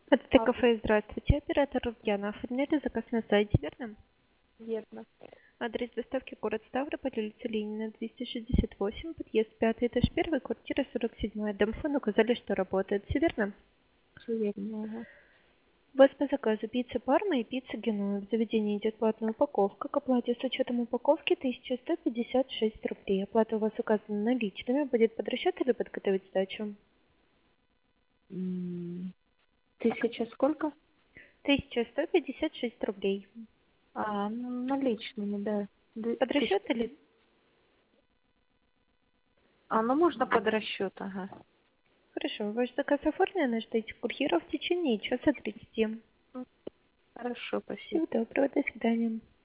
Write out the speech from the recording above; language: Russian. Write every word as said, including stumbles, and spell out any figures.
Это А, кафе, здравствуйте. Оператор Рубьяна. Оформляли заказ на сайте, верно? верно. Адрес доставки город Ставрополь, улица Ленина, двести шестьдесят восемь, подъезд пятый, этаж первый, квартира сорок семь. Домофон указали, что работает. Все верно? Все верно. Ага. У вас по заказу пицца Парма и пицца Генуа. В заведении идет платная упаковка. К оплате с учетом упаковки тысяча сто пятьдесят шесть рублей. Оплата у вас указана наличными. Будет под расчет или подготовить сдачу? М, Тысяча сколько? тысяча сто пятьдесят шесть рублей. А, ну, наличными, да. Ды- Под тысяч- расчет или... А, ну можно под расчет, ага. Хорошо, ваш заказ оформлен, ждите курьера в течение часа тридцати. М, Хорошо, спасибо. Всего доброго, до свидания.